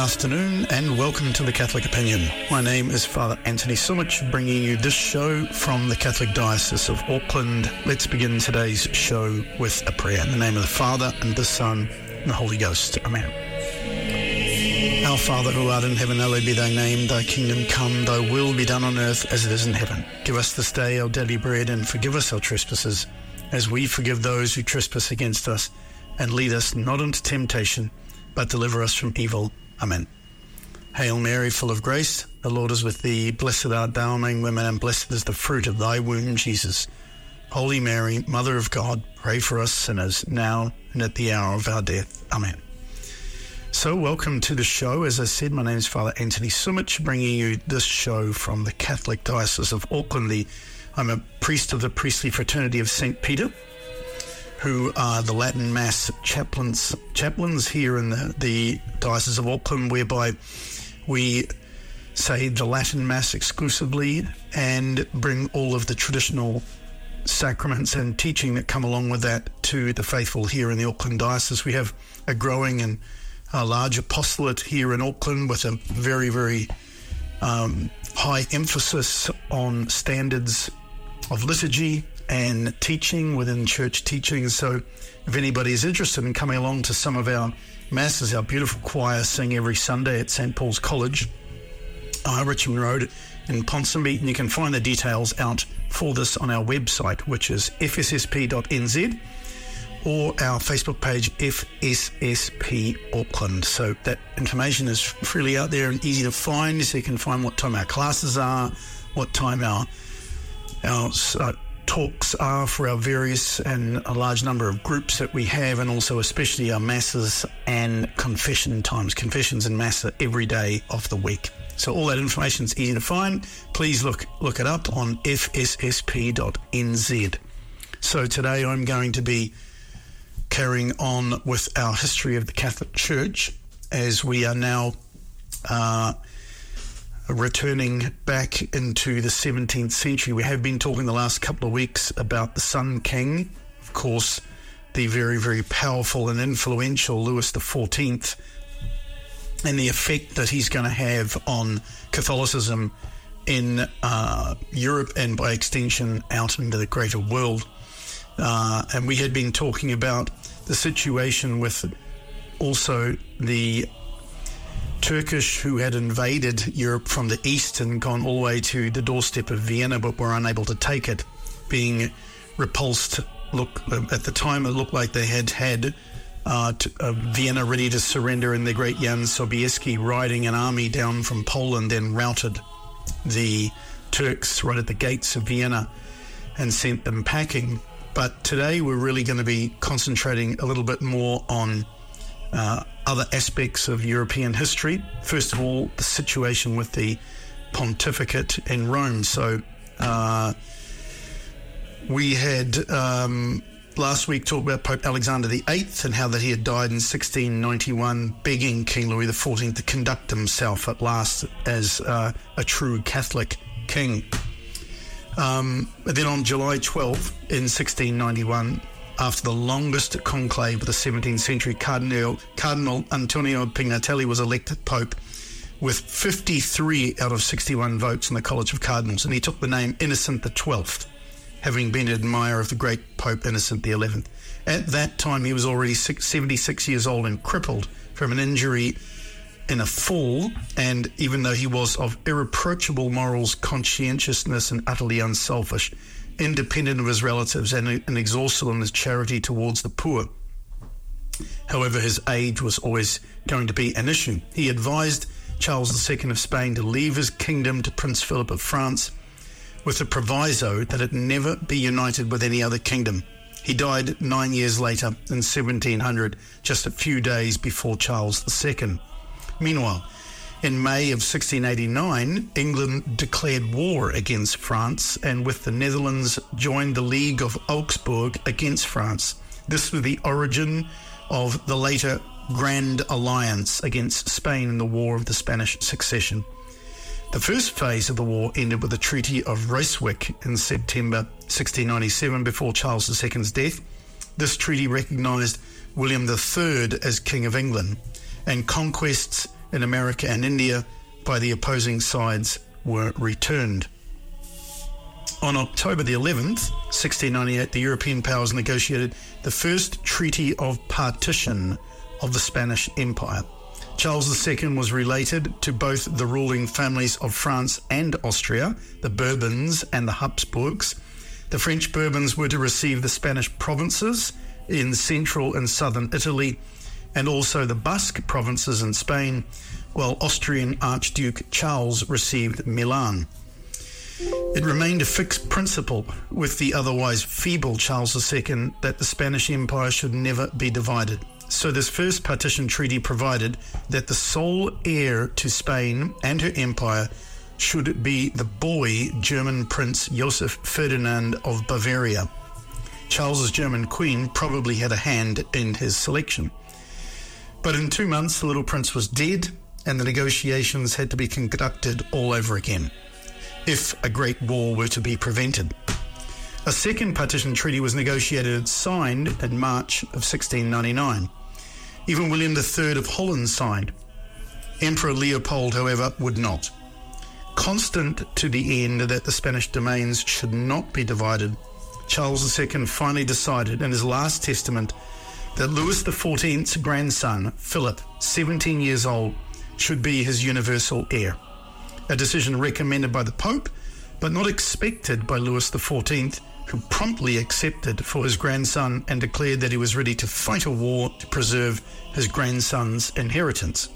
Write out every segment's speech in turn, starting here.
afternoon and welcome to The Catholic Opinion. My name is Father Anthony Sumich, bringing you this show from the Catholic Diocese of Auckland. Let's begin today's show with a prayer. In the name of the Father, and the Son, and the Holy Ghost. Amen. Our Father who art in heaven, hallowed be thy name. Thy kingdom come, thy will be done on earth as it is in heaven. Give us this day our daily bread, and forgive us our trespasses, as we forgive those who trespass against us. And lead us not into temptation, but deliver us from evil. Amen. Hail Mary, full of grace, the Lord is with thee. Blessed art thou among women, and blessed is the fruit of thy womb, Jesus. Holy Mary, Mother of God, pray for us sinners, now and at the hour of our death. Amen. So welcome to the show. As I said, my name is Father Anthony Sumich, bringing you this show from the Catholic Diocese of Auckland. I'm a priest of the Priestly Fraternity of St. Peter, who are the Latin Mass chaplains here in the Diocese of Auckland, whereby we say the Latin Mass exclusively and bring all of the traditional sacraments and teaching that come along with that to the faithful here in the Auckland Diocese. We have a growing and a large apostolate here in Auckland with a very, very high emphasis on standards of liturgy and teaching within church teaching. So if anybody is interested in coming along to some of our masses, our beautiful choir sing every Sunday at St. Paul's College, Richmond Road in Ponsonby, and you can find the details out for this on our website, which is fssp.nz, or our Facebook page, FSSP Auckland. So that information is freely out there and easy to find, so you can find what time our classes are, what time our talks are for our various and a large number of groups that we have, and also especially our masses and confession times. Confessions and mass are every day of the week. So all that information is easy to find. Please look it up on fssp.nz. So today I'm going to be carrying on with our history of the Catholic Church, as we are now returning back into the 17th century. We have been talking the last couple of weeks about the Sun King, of course, the very, very powerful and influential Louis XIV, and the effect that he's going to have on Catholicism in Europe and by extension out into the greater world. And we had been talking about the situation with also the Turkish who had invaded Europe from the east and gone all the way to the doorstep of Vienna, but were unable to take it, being repulsed. Look, at the time it looked like they had Vienna ready to surrender, and the great Jan Sobieski riding an army down from Poland then routed the Turks right at the gates of Vienna and sent them packing. But today we're really going to be concentrating a little bit more on other aspects of European history. First of all, the situation with the pontificate in Rome. So we had last week talked about Pope Alexander VIII and how that he had died in 1691, begging King Louis XIV to conduct himself at last as a true Catholic king. Then on July 12 in 1691, after the longest conclave of the 17th century, Cardinal Antonio Pignatelli was elected Pope with 53 out of 61 votes in the College of Cardinals, and he took the name Innocent XII, having been an admirer of the great Pope Innocent XI. At that time, he was already 76 years old and crippled from an injury in a fall, and even though he was of irreproachable morals, conscientiousness, and utterly unselfish, independent of his relatives and exhausted in his charity towards the poor. However, his age was always going to be an issue. He advised Charles II of Spain to leave his kingdom to Prince Philip of France, with a proviso that it never be united with any other kingdom. He died 9 years later in 1700, just a few days before Charles II. Meanwhile, in May of 1689, England declared war against France, and with the Netherlands joined the League of Augsburg against France. This was the origin of the later Grand Alliance against Spain in the War of the Spanish Succession. The first phase of the war ended with the Treaty of Ryswick in September 1697, before Charles II's death. This treaty recognised William III as King of England, and conquests in America and India by the opposing sides were returned. On October the 11th, 1698, the European powers negotiated the first Treaty of Partition of the Spanish Empire. Charles II was related to both the ruling families of France and Austria, the Bourbons and the Habsburgs. The French Bourbons were to receive the Spanish provinces in central and southern Italy, and also the Basque provinces in Spain, while Austrian Archduke Charles received Milan. It remained a fixed principle with the otherwise feeble Charles II that the Spanish Empire should never be divided. So this first partition treaty provided that the sole heir to Spain and her empire should be the boy German Prince Joseph Ferdinand of Bavaria. Charles's German queen probably had a hand in his selection. But in 2 months, the little prince was dead, and the negotiations had to be conducted all over again, if a great war were to be prevented. A second partition treaty was negotiated and signed in March of 1699. Even William III of Holland signed. Emperor Leopold, however, would not. Constant to the end that the Spanish domains should not be divided, Charles II finally decided in his last testament that Louis XIV's grandson, Philip, 17 years old, should be his universal heir. A decision recommended by the Pope, but not expected by Louis XIV, who promptly accepted for his grandson and declared that he was ready to fight a war to preserve his grandson's inheritance.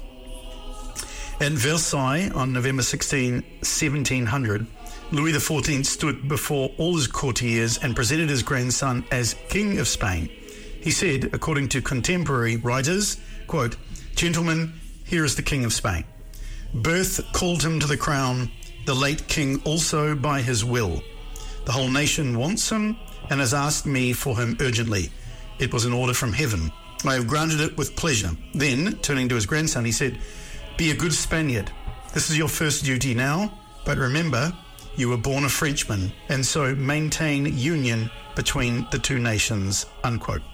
At Versailles on November 16, 1700, Louis XIV stood before all his courtiers and presented his grandson as King of Spain. He said, according to contemporary writers, quote, "Gentlemen, here is the King of Spain. Birth called him to the crown, the late king also by his will. The whole nation wants him and has asked me for him urgently. It was an order from heaven. I have granted it with pleasure." Then, turning to his grandson, he said, "Be a good Spaniard. This is your first duty now, but remember, you were born a Frenchman, and so maintain union between the two nations," unquote.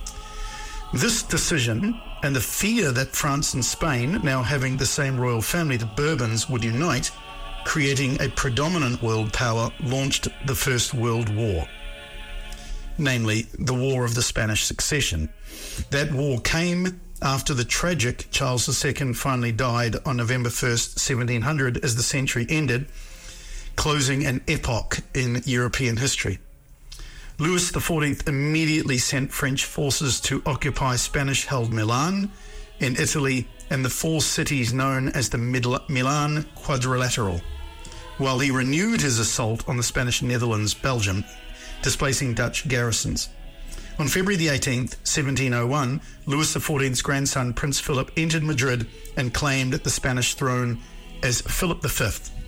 This decision and the fear that France and Spain, now having the same royal family, the Bourbons, would unite, creating a predominant world power, launched the First World War, namely the War of the Spanish Succession. That war came after the tragic Charles II finally died on November 1st, 1700, as the century ended, closing an epoch in European history. Louis XIV immediately sent French forces to occupy Spanish-held Milan in Italy and the four cities known as the Milan Quadrilateral, while he renewed his assault on the Spanish Netherlands, Belgium, displacing Dutch garrisons. On February the 18th, 1701, Louis XIV's grandson, Prince Philip, entered Madrid and claimed the Spanish throne as Philip V.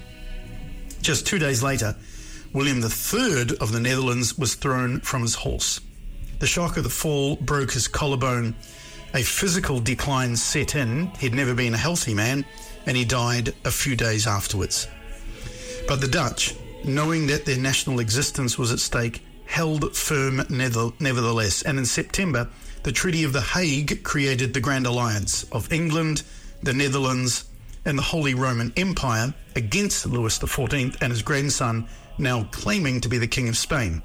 Just 2 days later, William III of the Netherlands was thrown from his horse. The shock of the fall broke his collarbone. A physical decline set in. He'd never been a healthy man, and he died a few days afterwards. But the Dutch, knowing that their national existence was at stake, held firm nevertheless, and in September, the Treaty of The Hague created the Grand Alliance of England, the Netherlands, and the Holy Roman Empire against Louis XIV and his grandson, now claiming to be the King of Spain.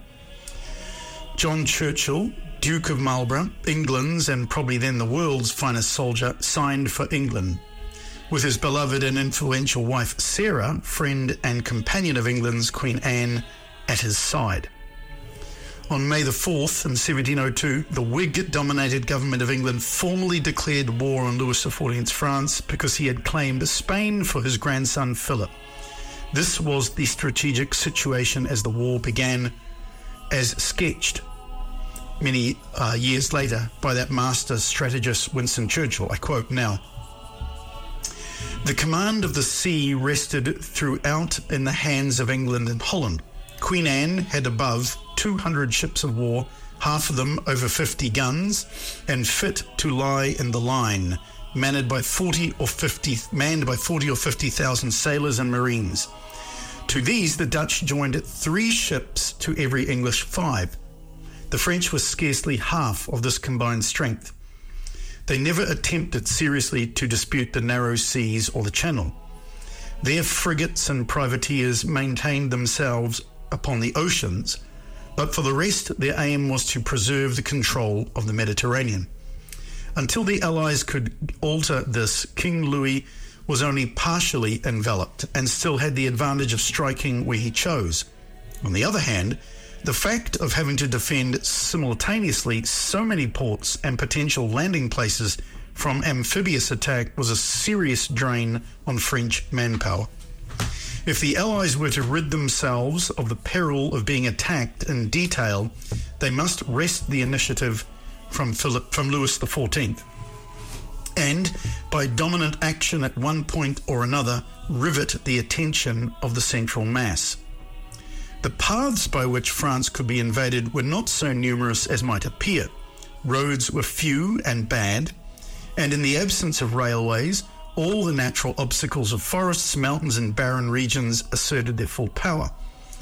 John Churchill, Duke of Marlborough, England's and probably then the world's finest soldier, signed for England, with his beloved and influential wife Sarah, friend and companion of England's Queen Anne, at his side. On May the 4th, in 1702, the Whig-dominated government of England formally declared war on Louis XIV's France because he had claimed Spain for his grandson Philip. This was the strategic situation as the war began, as sketched many years later by that master strategist Winston Churchill. I quote now, "The command of the sea rested throughout in the hands of England and Holland. Queen Anne had above 200 ships of war, half of them over 50 guns, and fit to lie in the line, manned by 40 or 50,000 sailors and marines. To these, the Dutch joined 3 ships to every English 5. The French were scarcely half of this combined strength. They never attempted seriously to dispute the narrow seas or the Channel. Their frigates and privateers maintained themselves upon the oceans, but for the rest, their aim was to preserve the control of the Mediterranean. Until the Allies could alter this, King Louis was only partially enveloped and still had the advantage of striking where he chose. On the other hand, the fact of having to defend simultaneously so many ports and potential landing places from amphibious attack was a serious drain on French manpower. If the Allies were to rid themselves of the peril of being attacked in detail, they must wrest the initiative from Louis XIV, and by dominant action at one point or another, rivet the attention of the central mass. The paths by which France could be invaded were not so numerous as might appear. Roads were few and bad, and in the absence of railways, all the natural obstacles of forests, mountains and barren regions asserted their full power.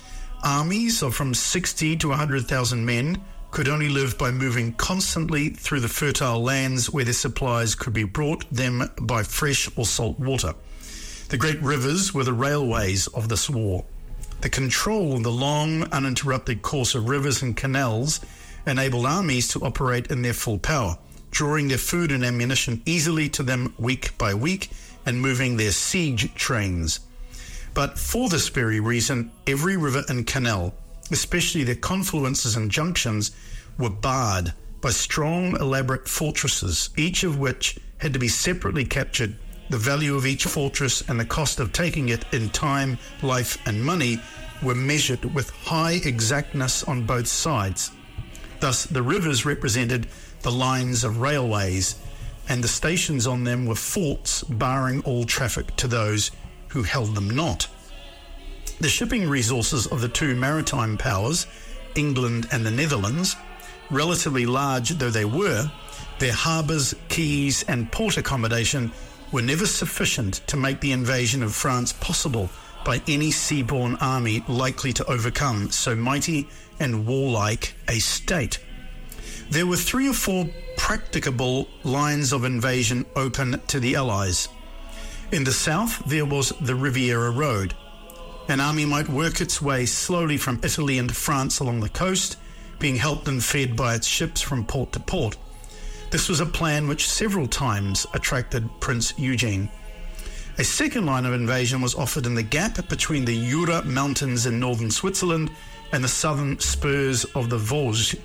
Armies of from 60 to 100,000 men could only live by moving constantly through the fertile lands where their supplies could be brought them by fresh or salt water. The great rivers were the railways of this war. The control of the long, uninterrupted course of rivers and canals enabled armies to operate in their full power, drawing their food and ammunition easily to them week by week and moving their siege trains. But for this very reason, every river and canal, especially their confluences and junctions, were barred by strong, elaborate fortresses, each of which had to be separately captured. The value of each fortress and the cost of taking it in time, life and money were measured with high exactness on both sides. Thus, the rivers represented the lines of railways, and the stations on them were forts barring all traffic to those who held them not. The shipping resources of the two maritime powers, England and the Netherlands, relatively large though they were, their harbours, quays and port accommodation were never sufficient to make the invasion of France possible by any seaborne army likely to overcome so mighty and warlike a state. There were 3 or 4 practicable lines of invasion open to the Allies. In the south, there was the Riviera Road. An army might work its way slowly from Italy into France along the coast, being helped and fed by its ships from port to port. This was a plan which several times attracted Prince Eugene. A second line of invasion was offered in the gap between the Jura Mountains in northern Switzerland and the southern spurs of the Vosges.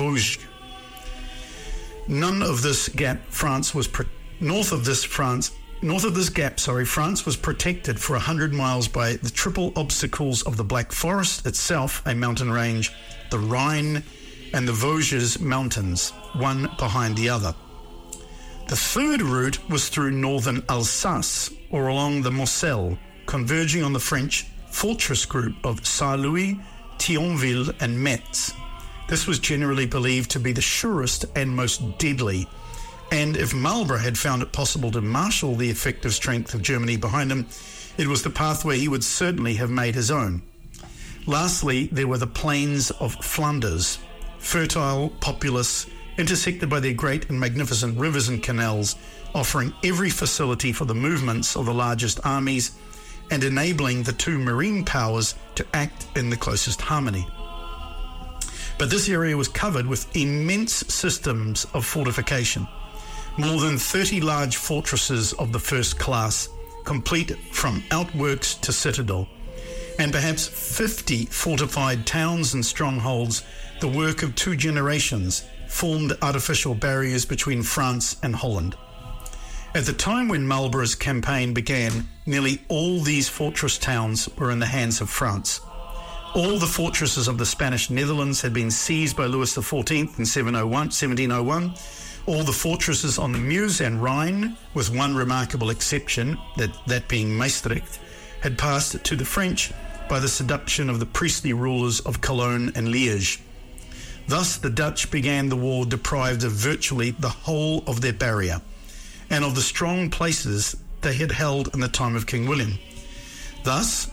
North of this gap, France was protected for 100 miles by the triple obstacles of the Black Forest itself, a mountain range, the Rhine, and the Vosges Mountains, one behind the other. The third route was through northern Alsace, or along the Moselle, converging on the French fortress group of Saint-Louis, Thionville, and Metz. This was generally believed to be the surest and most deadly, and if Marlborough had found it possible to marshal the effective strength of Germany behind him, it was the pathway he would certainly have made his own. Lastly, there were the plains of Flanders, fertile, populous, intersected by their great and magnificent rivers and canals, offering every facility for the movements of the largest armies and enabling the two marine powers to act in the closest harmony. But this area was covered with immense systems of fortification. More than 30 large fortresses of the first class, complete from outworks to citadel, and perhaps 50 fortified towns and strongholds, the work of 2 generations, formed artificial barriers between France and Holland. At the time when Marlborough's campaign began, nearly all these fortress towns were in the hands of France. All the fortresses of the Spanish Netherlands had been seized by Louis XIV in 1701. All the fortresses on the Meuse and Rhine, with one remarkable exception, that being Maastricht, had passed to the French by the seduction of the priestly rulers of Cologne and Liège. Thus the Dutch began the war deprived of virtually the whole of their barrier, and of the strong places they had held in the time of King William. Thus,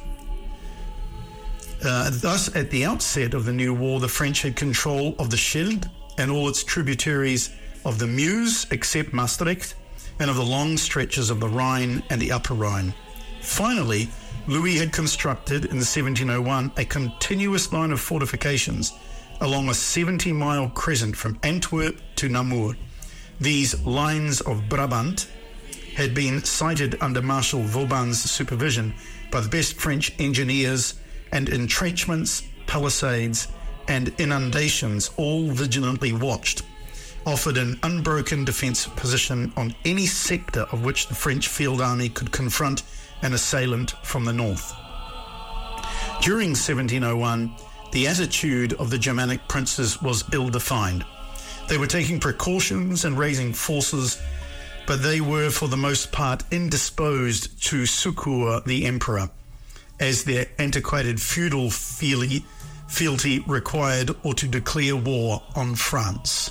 at the outset of the new war, the French had control of the Scheldt and all its tributaries, of the Meuse, except Maastricht, and of the long stretches of the Rhine and the Upper Rhine. Finally, Louis had constructed in 1701 a continuous line of fortifications along a 70-mile crescent from Antwerp to Namur. These lines of Brabant had been sited under Marshal Vauban's supervision by the best French engineers, and entrenchments, palisades, and inundations, all vigilantly watched, offered an unbroken defensive position on any sector of which the French field army could confront an assailant from the north. During 1701, the attitude of the Germanic princes was ill-defined. They were taking precautions and raising forces, but they were for the most part indisposed to succour the emperor, as their antiquated feudal fealty required, or to declare war on France.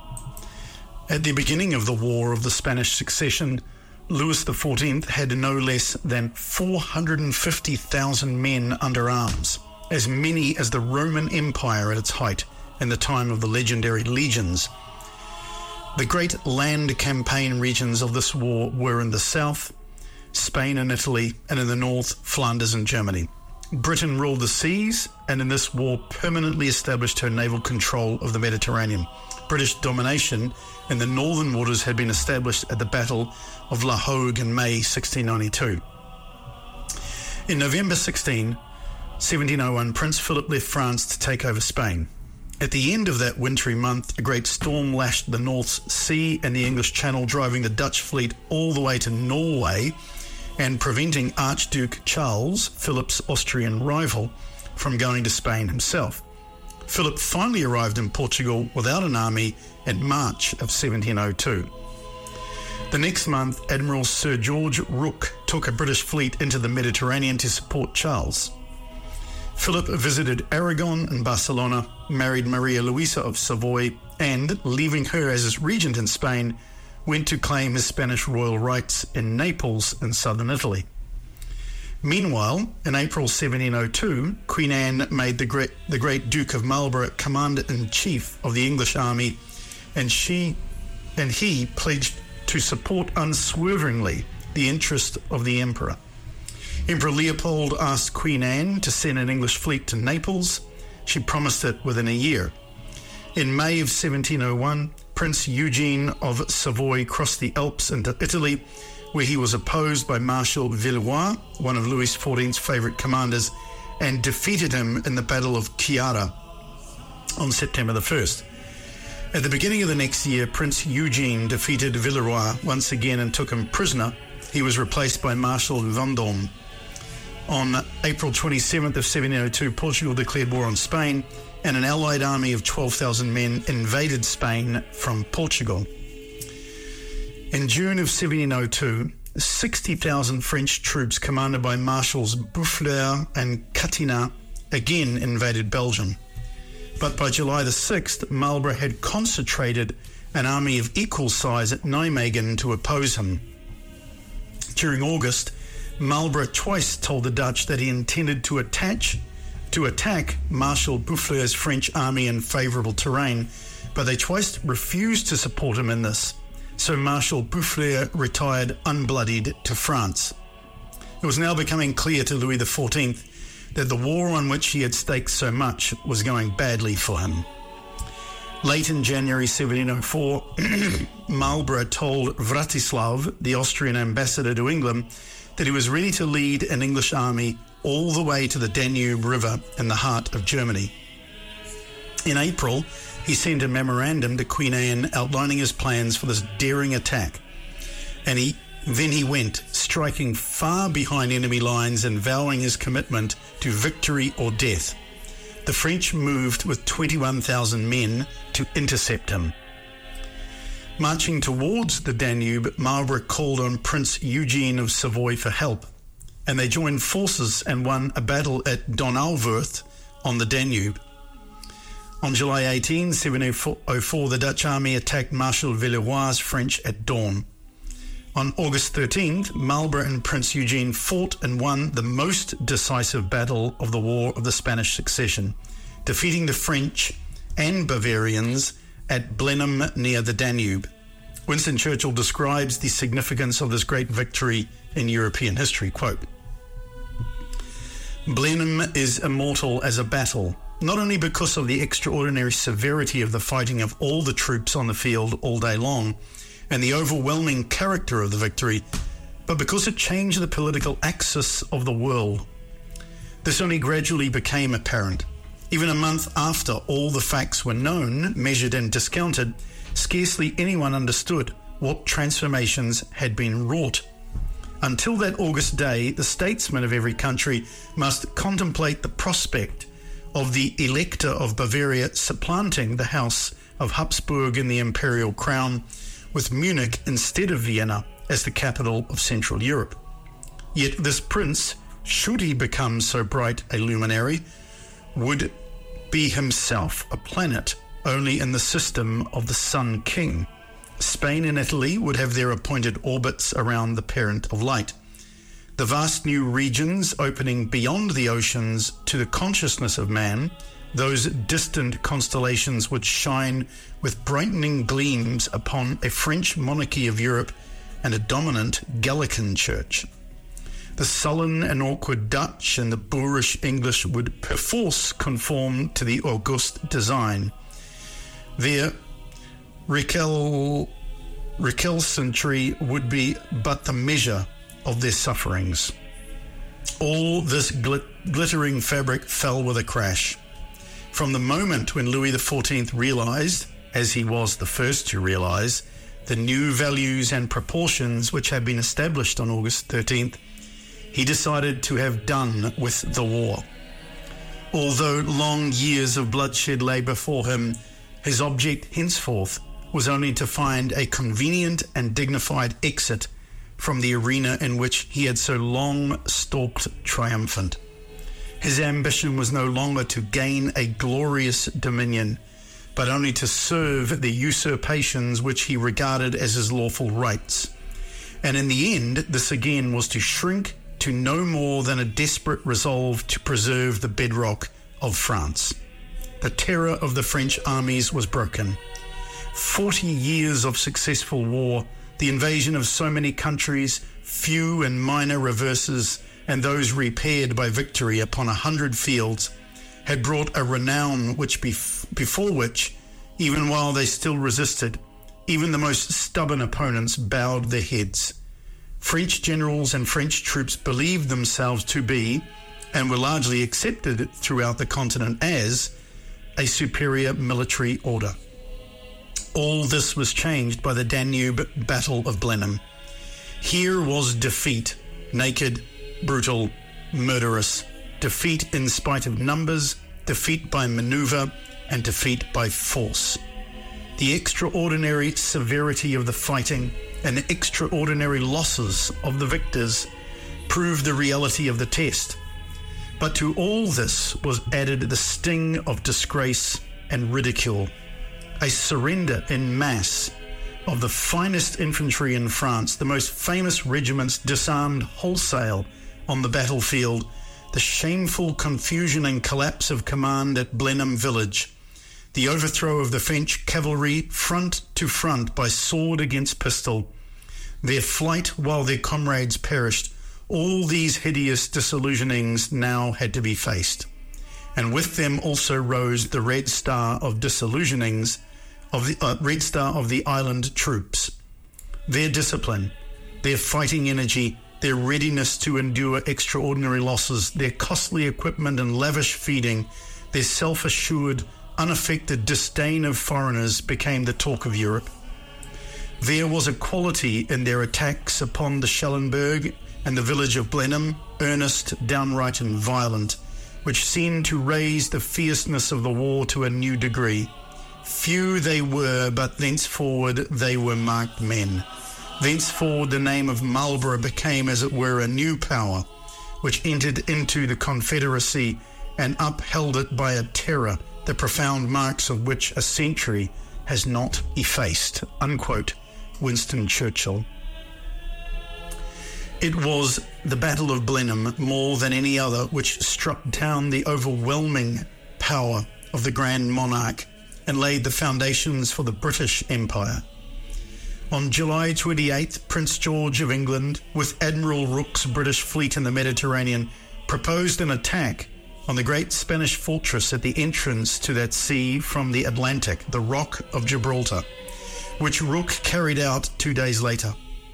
At the beginning of the War of the Spanish Succession, Louis XIV had no less than 450,000 men under arms, as many as the Roman Empire at its height in the time of the legendary legions. The great land campaign regions of this war were in the south, Spain and Italy, and in the north, Flanders and Germany. Britain ruled the seas, and in this war permanently established her naval control of the Mediterranean. British domination in the northern waters had been established at the Battle of La Hogue in May 1692. In November 1701, Prince Philip left France to take over Spain. At the end of that wintry month, a great storm lashed the North Sea and the English Channel, driving the Dutch fleet all the way to Norway and preventing Archduke Charles, Philip's Austrian rival, from going to Spain himself. Philip finally arrived in Portugal without an army in March of 1702. The next month, Admiral Sir George Rooke took a British fleet into the Mediterranean to support Charles. Philip visited Aragon and Barcelona, married Maria Luisa of Savoy, and, leaving her as his regent in Spain, went to claim his Spanish royal rights in Naples in southern Italy. Meanwhile, in April 1702, Queen Anne made the great Duke of Marlborough Commander-in-Chief of the English army, and he pledged to support unswervingly the interest of the Emperor. Emperor Leopold asked Queen Anne to send an English fleet to Naples. She promised it within a year. In May of 1701, Prince Eugene of Savoy crossed the Alps into Italy, where he was opposed by Marshal Villeroy, one of Louis XIV's favourite commanders, and defeated him in the Battle of Chiara on September the 1st. At the beginning of the next year, Prince Eugene defeated Villeroy once again and took him prisoner. He was replaced by Marshal Vendôme. On April 27th of 1702, Portugal declared war on Spain, and an allied army of 12,000 men invaded Spain from Portugal. In June of 1702, 60,000 French troops commanded by Marshals Boufflers and Catinat again invaded Belgium. But by July the 6th, Marlborough had concentrated an army of equal size at Nijmegen to oppose him. During August, Marlborough twice told the Dutch that he intended to attack Marshal Boufflers' French army in favourable terrain, but they twice refused to support him in this, so Marshal Boufflers retired unbloodied to France. It was now becoming clear to Louis XIV that the war on which he had staked so much was going badly for him. Late in January 1704, Marlborough told Vratislav, the Austrian ambassador to England, that he was ready to lead an English army all the way to the Danube River in the heart of Germany. In April, he sent a memorandum to Queen Anne outlining his plans for this daring attack, and then he went, striking far behind enemy lines and vowing his commitment to victory or death. The French moved with 21,000 men to intercept him. Marching towards the Danube, Marlborough called on Prince Eugene of Savoy for help, and they joined forces and won a battle at Donauwörth on the Danube. On July 18, 1704, the Dutch army attacked Marshal Villeroy's French at dawn. On August 13th, Marlborough and Prince Eugene fought and won the most decisive battle of the War of the Spanish Succession, defeating the French and Bavarians at Blenheim near the Danube. Winston Churchill describes the significance of this great victory in European history. Quote, "Blenheim is immortal as a battle, not only because of the extraordinary severity of the fighting of all the troops on the field all day long and the overwhelming character of the victory, but because it changed the political axis of the world. This only gradually became apparent. Even a month after all the facts were known, measured and discounted, scarcely anyone understood what transformations had been wrought. Until that August day, the statesmen of every country must contemplate the prospect of the Elector of Bavaria supplanting the House of Habsburg in the imperial crown, with Munich instead of Vienna as the capital of Central Europe. Yet this prince, should he become so bright a luminary, would be himself a planet only in the system of the Sun King. Spain and Italy would have their appointed orbits around the parent of light. The vast new regions opening beyond the oceans to the consciousness of man, those distant constellations would shine with brightening gleams upon a French monarchy of Europe and a dominant Gallican church. The sullen and awkward Dutch and the boorish English would perforce conform to the august design. Their recalcitrance would be but the measure of their sufferings. All this glittering fabric fell with a crash. From the moment when Louis XIV realized, as he was the first to realize, the new values and proportions which had been established on August 13th, he decided to have done with the war. Although long years of bloodshed lay before him, his object henceforth was only to find a convenient and dignified exit from the arena in which he had so long stalked triumphant. His ambition was no longer to gain a glorious dominion, but only to serve the usurpations which he regarded as his lawful rights. And in the end, this again was to shrink to no more than a desperate resolve to preserve the bedrock of France. The terror of the French armies was broken. 40 years of successful war, the invasion of so many countries, few and minor reverses, and those repaired by victory upon 100 fields, had brought a renown which before which, even while they still resisted, even the most stubborn opponents bowed their heads. French generals and French troops believed themselves to be, and were largely accepted throughout the continent as, a superior military order. All this was changed by the Danube Battle of Blenheim. Here was defeat, naked, brutal, murderous, defeat in spite of numbers, defeat by maneuver, and defeat by force. The extraordinary severity of the fighting and the extraordinary losses of the victors proved the reality of the test. But to all this was added the sting of disgrace and ridicule. A surrender in mass of the finest infantry in France, the most famous regiments disarmed wholesale on the battlefield, the shameful confusion and collapse of command at Blenheim village, the overthrow of the French cavalry front to front by sword against pistol, their flight while their comrades perished, all these hideous disillusionings now had to be faced. And with them also rose the red star of disillusionings, of the red star of the island troops. Their discipline, their fighting energy, their readiness to endure extraordinary losses, their costly equipment and lavish feeding, their self-assured, unaffected disdain of foreigners became the talk of Europe. There was a quality in their attacks upon the Schellenberg and the village of Blenheim, earnest, downright and violent, which seemed to raise the fierceness of the war to a new degree. Few they were, but thenceforward they were marked men. Thenceforward the name of Marlborough became, as it were, a new power, which entered into the Confederacy and upheld it by a terror, the profound marks of which a century has not effaced. Unquote. Winston Churchill. It was the Battle of Blenheim, more than any other, which struck down the overwhelming power of the Grand Monarch and laid the foundations for the British Empire. On July 28th, Prince George of England, with Admiral Rooke's British fleet in the Mediterranean, proposed an attack on the great Spanish fortress at the entrance to that sea from the Atlantic, the Rock of Gibraltar, which Rooke carried out 2 days later.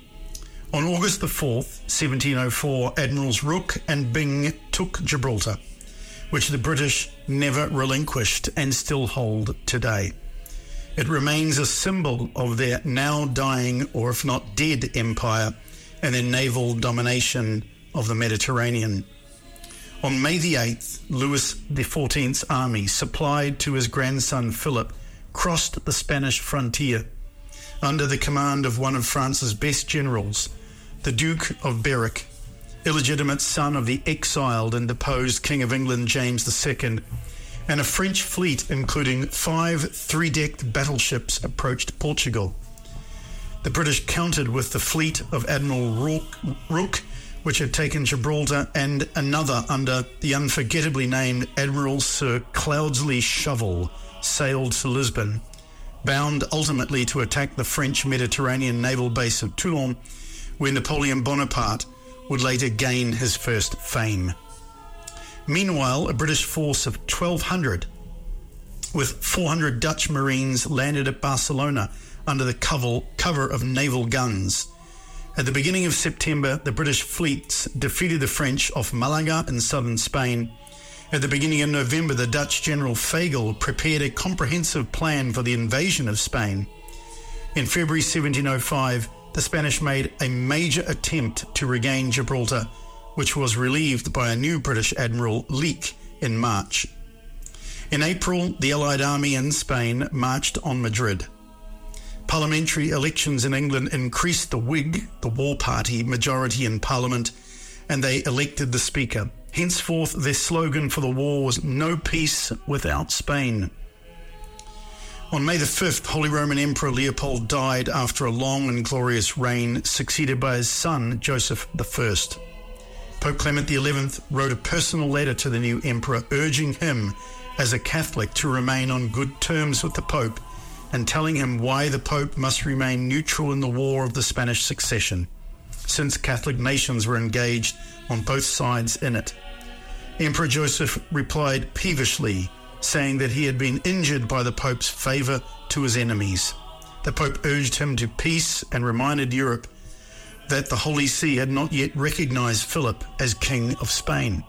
On August the 4th, 1704, Admirals Rooke and Byng took Gibraltar, which the British never relinquished and still hold today. It remains a symbol of their now dying, or if not dead, empire and their naval domination of the Mediterranean. On May the 8th, Louis XIV's army, supplied to his grandson Philip, crossed the Spanish frontier under the command of one of France's best generals, the Duke of Berwick, illegitimate son of the exiled and deposed King of England James II, and a French fleet including 5 three-decked battleships approached Portugal. The British countered with the fleet of Admiral Rooke, which had taken Gibraltar, and another under the unforgettably named Admiral Sir Cloudesley Shovel sailed to Lisbon, bound ultimately to attack the French Mediterranean naval base of Toulon, where Napoleon Bonaparte would later gain his first fame. Meanwhile, a British force of 1,200 with 400 Dutch Marines landed at Barcelona under the cover of naval guns. At the beginning of September, the British fleets defeated the French off Malaga in southern Spain. At the beginning of November, the Dutch General Fagel prepared a comprehensive plan for the invasion of Spain. In February 1705, the Spanish made a major attempt to regain Gibraltar, which was relieved by a new British Admiral, Leake, in March. In April, the Allied army in Spain marched on Madrid. Parliamentary elections in England increased the Whig, the war party, majority in Parliament, and they elected the Speaker. Henceforth, their slogan for the war was "No peace without Spain." On May the 5th, Holy Roman Emperor Leopold died after a long and glorious reign, succeeded by his son, Joseph I. Pope Clement XI wrote a personal letter to the new emperor urging him, as a Catholic, to remain on good terms with the Pope and telling him why the Pope must remain neutral in the war of the Spanish succession, since Catholic nations were engaged on both sides in it. Emperor Joseph replied peevishly, saying that he had been injured by the Pope's favour to his enemies. The Pope urged him to peace and reminded Europe that the Holy See had not yet recognised Philip as King of Spain.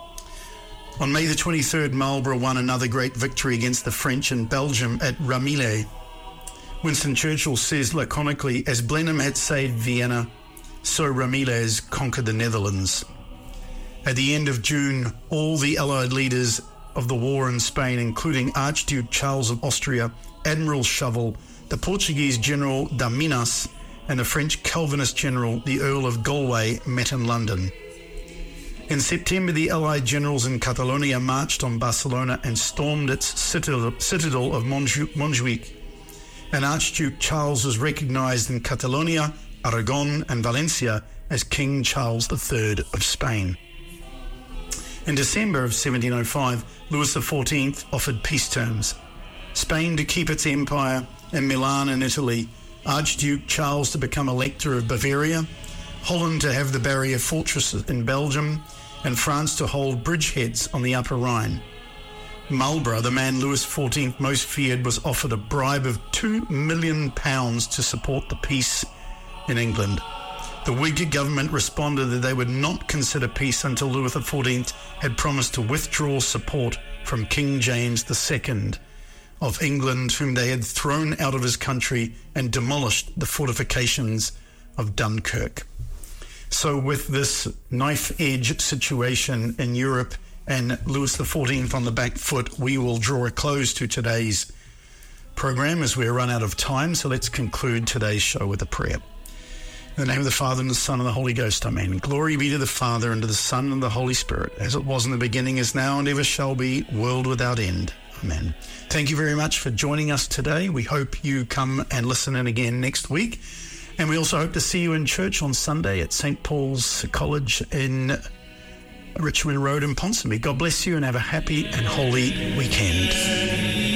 On May the 23rd, Marlborough won another great victory against the French in Belgium at Ramillies. Winston Churchill says laconically, as Blenheim had saved Vienna, so Ramillies conquered the Netherlands. At the end of June, all the Allied leaders of the war in Spain, including Archduke Charles of Austria, Admiral Shovel, the Portuguese General da Minas, and the French Calvinist General, the Earl of Galway, met in London. In September, the Allied generals in Catalonia marched on Barcelona and stormed its citadel of Montjuic, and Archduke Charles was recognised in Catalonia, Aragon and Valencia as King Charles III of Spain. In December of 1705, Louis XIV offered peace terms: Spain to keep its empire, and Milan in Italy, Archduke Charles to become Elector of Bavaria, Holland to have the barrier fortresses in Belgium, and France to hold bridgeheads on the Upper Rhine. Marlborough, the man Louis XIV most feared, was offered a bribe of £2 million to support the peace in England. The Whig government responded that they would not consider peace until Louis XIV had promised to withdraw support from King James II of England, whom they had thrown out of his country and demolished the fortifications of Dunkirk. So with this knife-edge situation in Europe and Louis XIV on the back foot, we will draw a close to today's program as we run out of time. So let's conclude today's show with a prayer. In the name of the Father, and the Son, and the Holy Ghost, amen. Glory be to the Father, and to the Son, and the Holy Spirit, as it was in the beginning, is now, and ever shall be, world without end. Amen. Thank you very much for joining us today. We hope you come and listen in again next week. And we also hope to see you in church on Sunday at St. Paul's College in Richmond Road in Ponsonby. God bless you and have a happy and holy weekend.